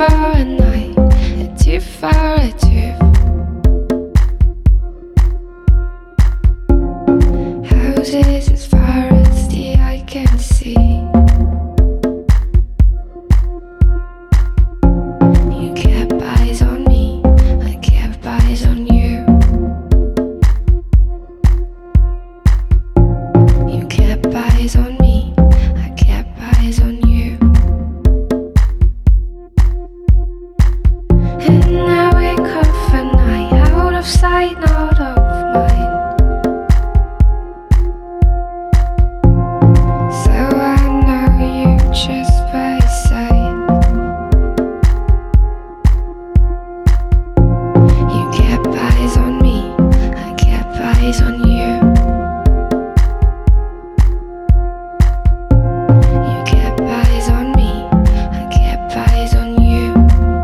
for a night, a tooth for a tooth. Houses as far as the eye can see. You kept eyes on me, I kept eyes on you. You kept eyes on me, I kept eyes on you. And I wake up at night, out of sight, not of mind. So I know you just by sight. You kept eyes on me, I kept eyes on you. You kept eyes on me, I kept eyes on you.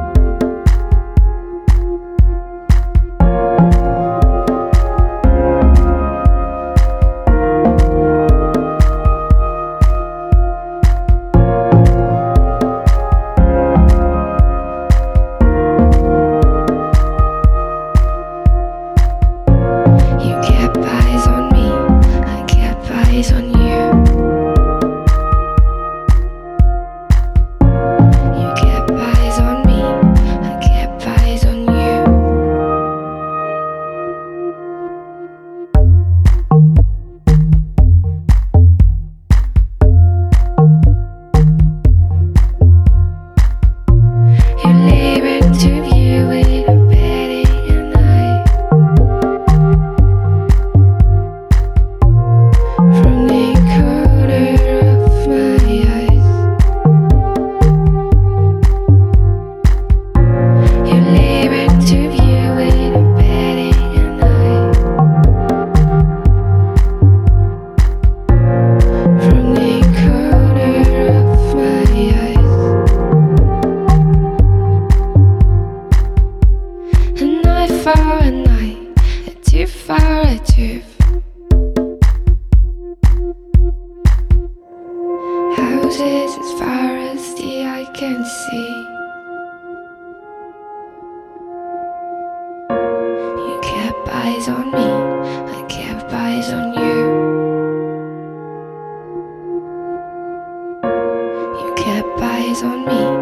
You kept eyes on me, I kept eyes on you. You kept eyes on me, I kept eyes on you. You leave into view with a Betty and I. From the corner of my eyes, you leave into view with a Betty and I. From the corner of my eyes, a knife for a night, a tooth for a tooth. Houses as far as the eye can see. You kept eyes on me, I kept eyes on you. You kept eyes on me,